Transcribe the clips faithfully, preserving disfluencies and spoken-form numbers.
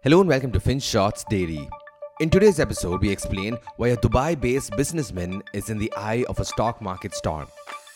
Hello and welcome to FinShots Daily. In today's episode, we explain why a Dubai-based businessman is in the eye of a stock market storm.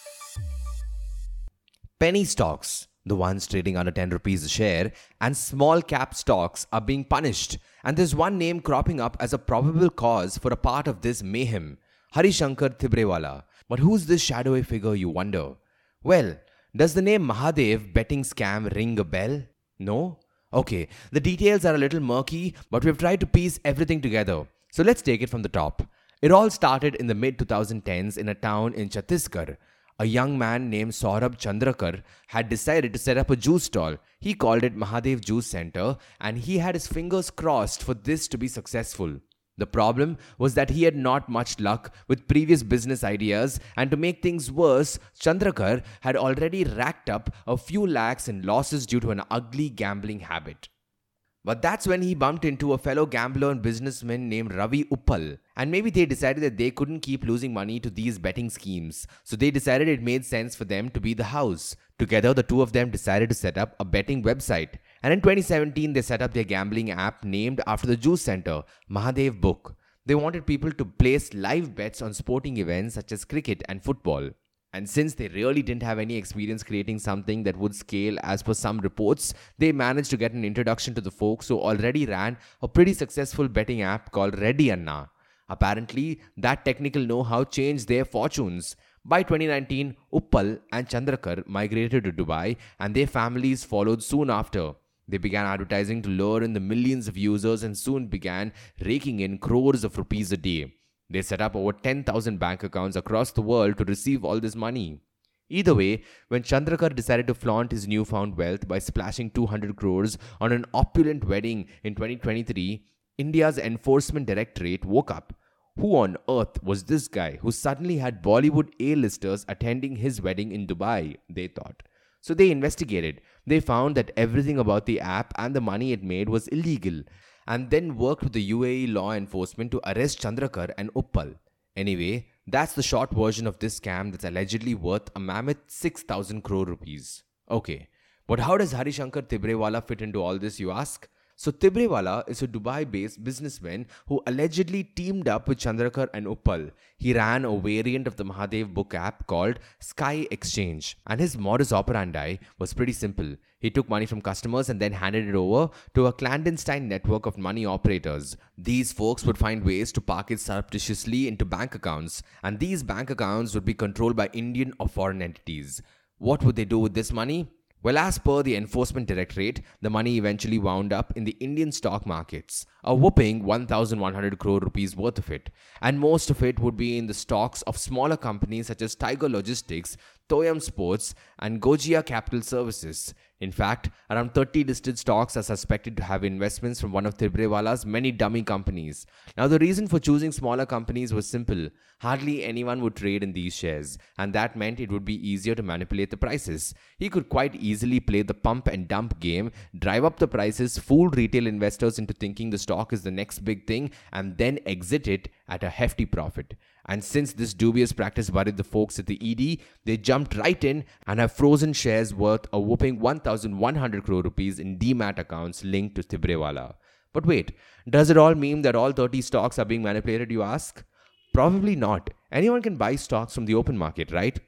Penny stocks, the ones trading under ten rupees a share, and small cap stocks are being punished, and there's one name cropping up as a probable cause for a part of this mayhem, Harishankar Thibrewala. But who's this shadowy figure, you wonder? Well, does the name Mahadev betting scam ring a bell? No? Okay, the details are a little murky, but we've tried to piece everything together. So let's take it from the top. It all started in the mid twenty tens in a town in Chhattisgarh. A young man named Saurabh Chandrakar had decided to set up a juice stall. He called it Mahadev Juice Center, and he had his fingers crossed for this to be successful. The problem was that he had not much luck with previous business ideas, and to make things worse, Chandrakar had already racked up a few lakhs in losses due to an ugly gambling habit. But that's when he bumped into a fellow gambler and businessman named Ravi Uppal, and maybe they decided that they couldn't keep losing money to these betting schemes, so they decided it made sense for them to be the house. Together, the two of them decided to set up a betting website, and in twenty seventeen, they set up their gambling app named after the juice center, Mahadev Book. They wanted people to place live bets on sporting events such as cricket and football. And since they really didn't have any experience creating something that would scale as per some reports, they managed to get an introduction to the folks who already ran a pretty successful betting app called Reddy Anna. Apparently, that technical know-how changed their fortunes. By twenty nineteen, Uppal and Chandrakar migrated to Dubai, and their families followed soon after. They began advertising to lure in the millions of users and soon began raking in crores of rupees a day. They set up over ten thousand bank accounts across the world to receive all this money. Either way, when Chandrakar decided to flaunt his newfound wealth by splashing two hundred crores on an opulent wedding in twenty twenty-three, India's Enforcement Directorate woke up. Who on earth was this guy who suddenly had Bollywood A-listers attending his wedding in Dubai, they thought. So they investigated. They found that everything about the app and the money it made was illegal, and then worked with the U A E law enforcement to arrest Chandrakar and Uppal. Anyway, that's the short version of this scam that's allegedly worth a mammoth six thousand crore rupees. Okay, but how does Harishankar Thibrewala fit into all this, you ask? So Thibrewala is a Dubai-based businessman who allegedly teamed up with Chandrakar and Uppal. He ran a variant of the Mahadev Book app called Sky Exchange, and his modus operandi was pretty simple. He took money from customers and then handed it over to a clandestine network of money operators. These folks would find ways to park it surreptitiously into bank accounts, and these bank accounts would be controlled by Indian or foreign entities. What would they do with this money? Well, as per the Enforcement Directorate, the money eventually wound up in the Indian stock markets, a whopping one thousand one hundred crore rupees worth of it, and most of it would be in the stocks of smaller companies such as Tiger Logistics, Toyam Sports, and Gojia Capital Services. In fact, around thirty listed stocks are suspected to have investments from one of Thibrewala's many dummy companies. Now, the reason for choosing smaller companies was simple. Hardly anyone would trade in these shares, and that meant it would be easier to manipulate the prices. He could quite easily play the pump and dump game, drive up the prices, fool retail investors into thinking the stock is the next big thing, and then exit it at a hefty profit. And since this dubious practice worried the folks at the E D, they jumped right in and have frozen shares worth a whopping one thousand one hundred crore rupees in demat accounts linked to Thibrewala. But wait, does it all mean that all thirty stocks are being manipulated, you ask? Probably not. Anyone can buy stocks from the open market, right?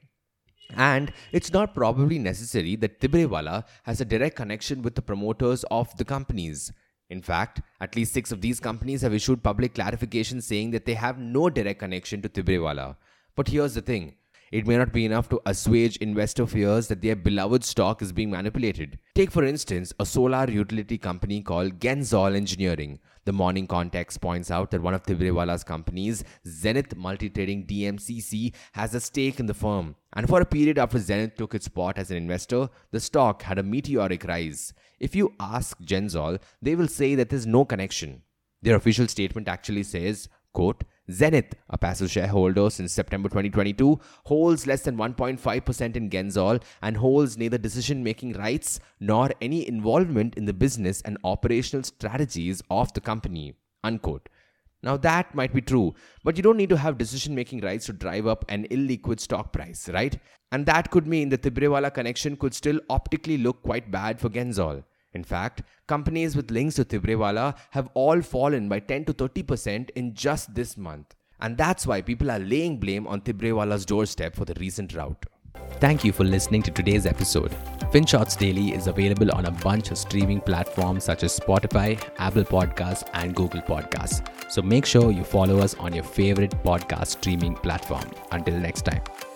And it's not probably necessary that Thibrewala has a direct connection with the promoters of the companies. In fact, at least six of these companies have issued public clarifications saying that they have no direct connection to Thibrewala. But here's the thing. It may not be enough to assuage investor fears that their beloved stock is being manipulated. Take, for instance, a solar utility company called Genzol Engineering. The Morning Context points out that one of Thibrewala's companies, Zenith Multi-Trading D M C C, has a stake in the firm. And for a period after Zenith took its spot as an investor, the stock had a meteoric rise. If you ask Genzol, they will say that there's no connection. Their official statement actually says, quote, Zenith, a passive shareholder since September twenty twenty-two, holds less than one point five percent in Genzol and holds neither decision-making rights nor any involvement in the business and operational strategies of the company, unquote. Now that might be true, but you don't need to have decision-making rights to drive up an illiquid stock price, right? And that could mean the Thibrewala connection could still optically look quite bad for Genzol. In fact, companies with links to Tibrewala have all fallen by ten to thirty percent in just this month. And that's why people are laying blame on Tibrewala's doorstep for the recent rout. Thank you for listening to today's episode. FinShots Daily is available on a bunch of streaming platforms such as Spotify, Apple Podcasts, and Google Podcasts. So make sure you follow us on your favorite podcast streaming platform. Until next time.